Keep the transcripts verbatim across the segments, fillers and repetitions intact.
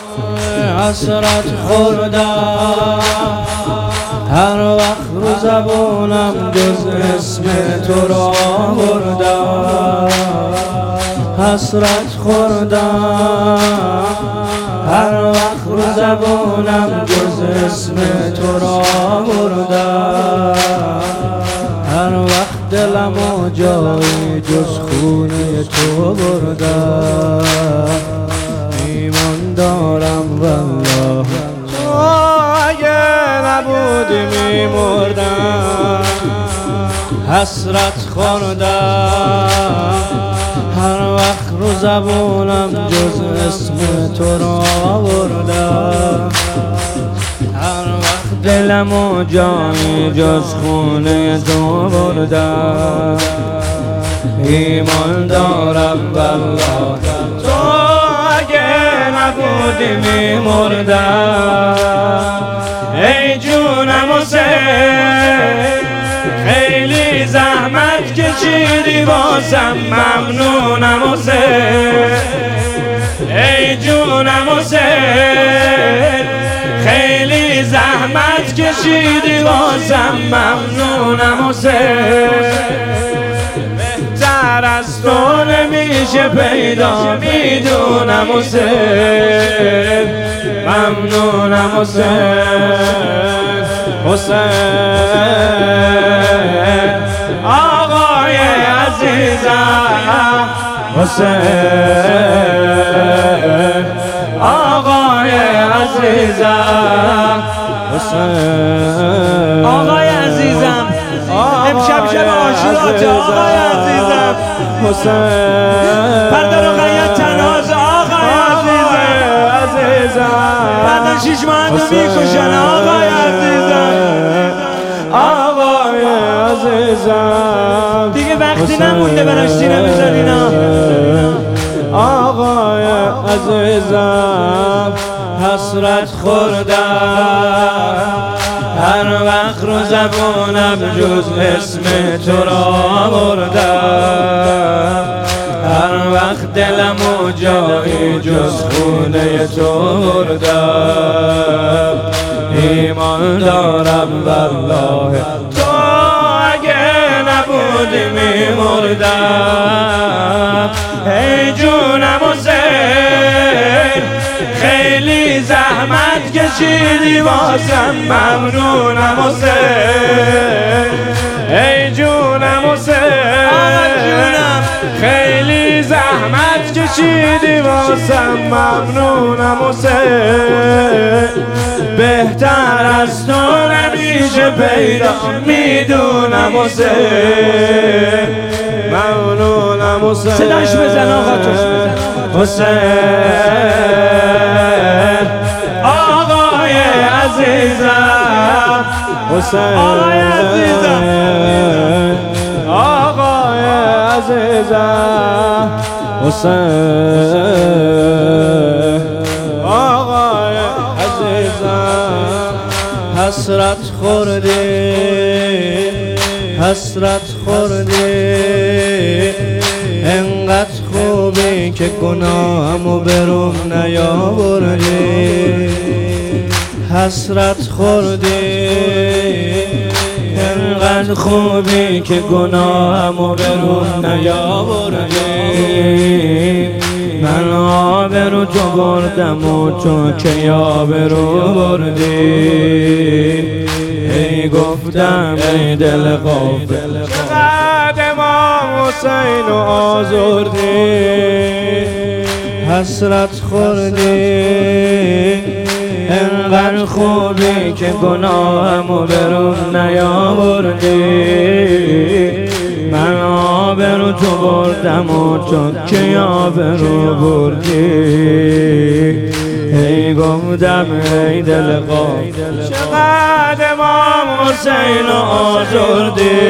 حسرت خوردم هر وقت رو زبونم جز اسم تو را بردم. حسرت خوردم هر وقت رو زبونم جز اسم تو را بردم. هر وقت دلم و جایی جز خونه تو بردم. ایمان دارم والله تو اگه نبودی میمردم. حسرت خوردم هر وقت رو زبونم جز اسم تو را بردم. هر وقت دلم و جایی جز خونه تو بردم. ایمان دارم والله تو اگه نبودی میمردم. ای جونم حسین خیلی زحمت کشیدی واسم، ممنونم حسین. ای جونم حسین خیلی زحمت کشیدی واسم، ممنونم حسین. بهتر از تو نمیشه پیدا میدونم حسین، ممنونم حسین. حسین آقای عزیزم، حسین آقای عزیزم، حسین آقای عزیزم امشب شب عاشوراته آقای عزیزم. حسین پرده رو قید تناز آقای عزیزم. پرده شیش ماه رو میکشن آقای عزیزم. آقای عزیزم دیگه وقتی نمونده براش سینه بزنین. آقای عزیزم حسرت خوردم هر وقت رو زبونم جز اسم تو را بردم. هر وقت دلم و جایی جز خونه تو بردم. ایمان دارم والله تو اگه نبودی میمردم. ای جونم حسین خیلی زحمت کشیدی واسم، ممنونم حسین. ای جونم حسین خیلی زحمت کشیدی واسم، ممنونم حسین. بهتر از تو نمیشه پیدا میدونم حسین، ممنونم حسین. صداش بزن آقا توش بزن حسین آقای عزیزم، حسین آقای عزیزم، آقای عزیزم، حسین آقای عزیزم. حسرت خوردی حسرت خوردی انقدر خوبی که گناهمو بروم نیاوردی. حسرت خوردی انقدر خوبی که گناهمو بروم نیاوردی. من آبرو تو بردم و تو که آبرو بردی. ای گفتم ای دل غافل چقدر امام حسین رو آزردی. حسرت خوردی انقدر خوبی که گناهمو بروم نیاوردی. من آبرو تو بردم و تو که آبرو بردی. ای گفتم ای دل غافل چقدر امام حسین رو آزردی.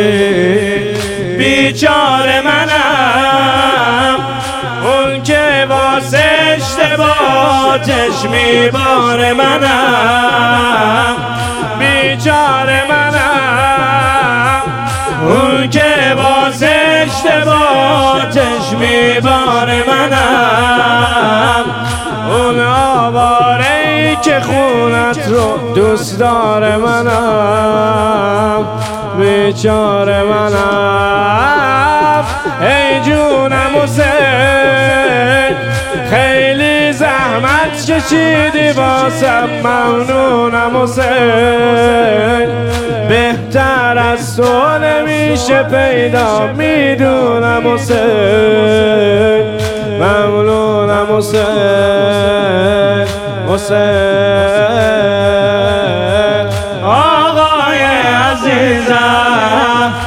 بیچاره منم اون که واسه اشتباهاتش میباره منم. بیچاره منم اون که واسه اشتباهاتش میباره منم. اون آواره ای که خونت رو دوست داره منم بیچاره منم ای جونم حسین خیلی زحمت کشیدی واسم ممنونم حسین بهتر از تو نمیشه پیدا میدونم حسین ممنونم حسین حسین آقای عزیزم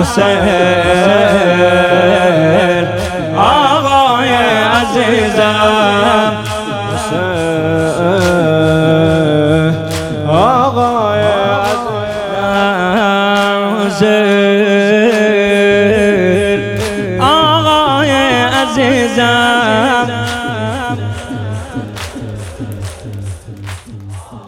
حسین آقای عزیزم حسین آقای عزیزم آقای عزیزم